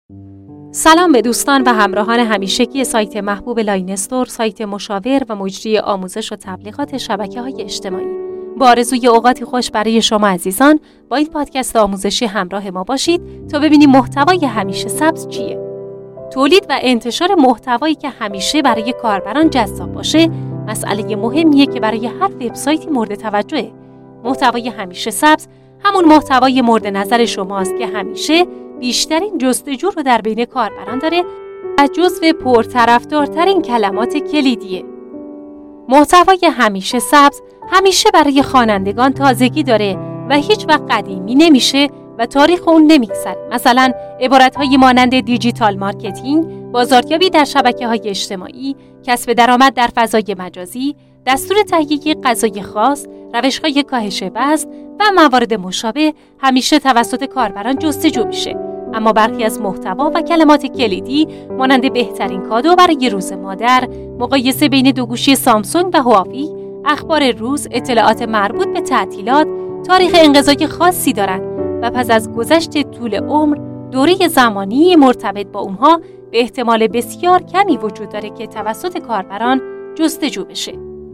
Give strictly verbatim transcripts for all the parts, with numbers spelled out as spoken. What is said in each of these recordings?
سلام به دوستان و همراهان همیشگی سایت محبوب لاین استور، سایت مشاور و مجری آموزش و تبلیغات شبکه‌های اجتماعی. با آرزوی اوقاتی خوش برای شما عزیزان، با این پادکست آموزشی همراه ما باشید تا ببینیم محتوای همیشه سبز چیه. تولید و انتشار محتوایی که همیشه برای کاربران جذاب باشه، مسئله مهمیه که برای هر وبسایتی مورد توجهه. محتوای همیشه سبز همون محتوای مورد نظر شماست که همیشه بیشترین جستجو رو در بین کاربران داره و جزو پرطرفدارترین کلمات کلیدیه. محتوای همیشه سبز همیشه برای خوانندگان تازگی داره و هیچ وقت قدیمی نمیشه و تاریخ اون نمیگذره. مثلا عبارت‌های مانند دیجیتال مارکتینگ، بازاریابی در شبکه‌های اجتماعی، کسب درآمد در فضای مجازی، دستور تهیه غذای خاص، روش‌های کاهش وزن و موارد مشابه همیشه توسط کاربران جستجو میشه. اما برخی از محتوا و کلمات کلیدی مانند بهترین کادو برای روز مادر، مقایسه بین دو گوشی سامسونگ و هواوی، اخبار روز، اطلاعات مربوط به تعطیلات، تاریخ انقضای خاصی دارند و پس از گذشت طول عمر، دوره زمانی مرتبط با اونها به احتمال بسیار کمی وجود داره که توسط کاربران جستجو بشه.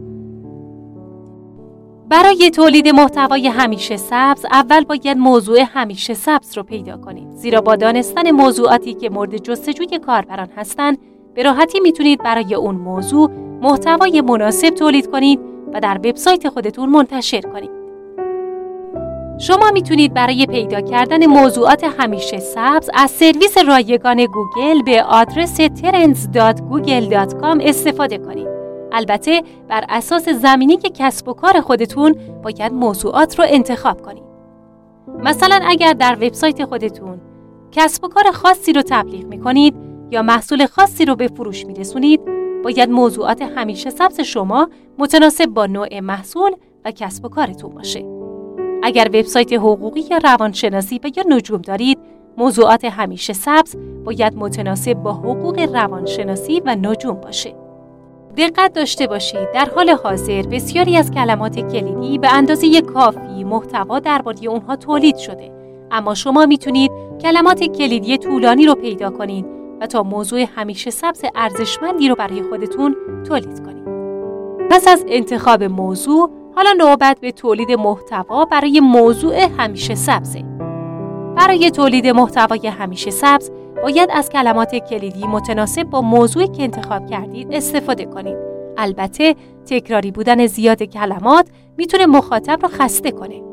برای تولید محتوای همیشه سبز، اول باید موضوع همیشه سبز رو پیدا کنید. زیرا با دانستن موضوعاتی که مورد جستجوی کاربران هستن، به راحتی میتونید برای اون موضوع محتوای مناسب تولید کنید و در وبسایت خودتون منتشر کنید. شما میتونید برای پیدا کردن موضوعات همیشه سبز از سرویس رایگان گوگل به آدرس ترندز دات گوگل دات کام استفاده کنید. البته بر اساس زمینی که کسب و کار خودتون باید موضوعات رو انتخاب کنید. مثلا اگر در وبسایت خودتون کسب و کار خاصی رو تبلیغ میکنید یا محصول خاصی رو به فروش میرسونید، باید موضوعات همیشه سبز شما متناسب با نوع محصول و کسب و کارتون باشه. اگر وبسایت حقوقی یا روانشناسی و یا نجوم دارید، موضوعات همیشه سبز باید متناسب با حقوق روانشناسی و نجوم باشه. دقت داشته باشید، در حال حاضر بسیاری از کلمات کلیدی به اندازه کافی محتوا درباره اونها تولید شده، اما شما میتونید کلمات کلیدی طولانی رو پیدا کنید و تا موضوع همیشه سبز ارزشمندی رو برای خودتون تولید کنید. پس از انتخاب موضوع، حالا نوبت به تولید محتوا برای موضوع همیشه سبزه. برای تولید محتوای همیشه سبز باید از کلمات کلیدی متناسب با موضوعی که انتخاب کردید استفاده کنید. البته تکراری بودن زیاد کلمات میتونه مخاطب رو خسته کنه.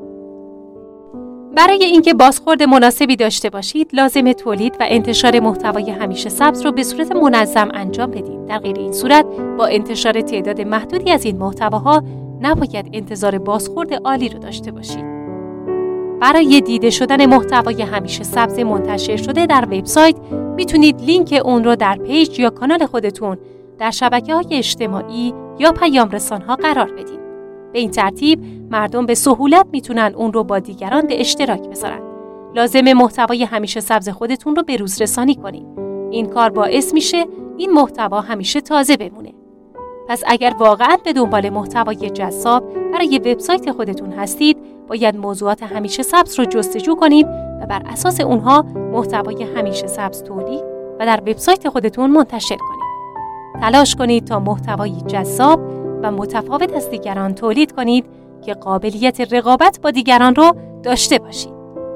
برای اینکه بازخورد مناسبی داشته باشید، لازمه تولید و انتشار محتوای همیشه سبز رو به صورت منظم انجام بدید. در غیر این صورت با انتشار تعداد محدودی از این محتواها نباید انتظار بازخورد عالی رو داشته باشید. برای دیده شدن محتوای همیشه سبز منتشر شده در وبسایت، میتونید لینک اون رو در پیج یا کانال خودتون در شبکه‌های اجتماعی یا پیام رسان‌ها قرار بدید. به این ترتیب مردم به سهولت میتونن اون رو با دیگران به اشتراک بذارن. لازمه محتوای همیشه سبز خودتون رو به روز رسانی کنید. این کار باعث میشه این محتوا همیشه تازه بمونه. پس اگر واقعاً به دنبال محتوای جذاب برای وبسایت خودتون هستید، باید موضوعات همیشه سبز رو جستجو کنید و بر اساس اونها محتوای همیشه سبز تولید و در وبسایت خودتون منتشر کنید. تلاش کنید تا محتوایی جذاب و متفاوت از دیگران تولید کنید که قابلیت رقابت با دیگران رو داشته باشید.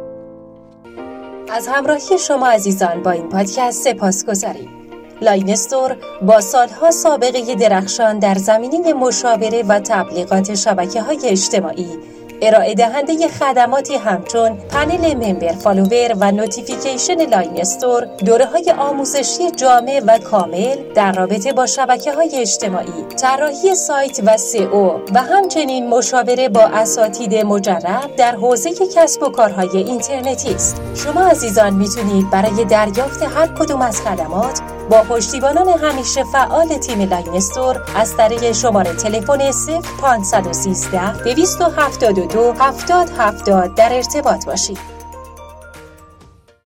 از همراهی شما عزیزان با این پادکست سپاسگزاریم. لاین استور با سالها سابقه درخشان در زمینه مشاوره و تبلیغات شبکه‌های اجتماعی، ارائه دهنده خدماتی همچون پنل ممبر فالوور و نوتیفیکیشن لاین استور، دوره‌های آموزشی جامع و کامل در رابطه با شبکه‌های اجتماعی، طراحی سایت و سئو و همچنین مشاوره با اساتید مجرب در حوزه کسب و کارهای اینترنتی است. شما عزیزان میتونید برای دریافت هر کدوم از خدمات با پشتیبانان همیشه فعال تیم لاین استور از طریق شماره تلفن صفر پانصد و سیزده دویست و هفتاد و دو هفتاد هفتاد در ارتباط باشید.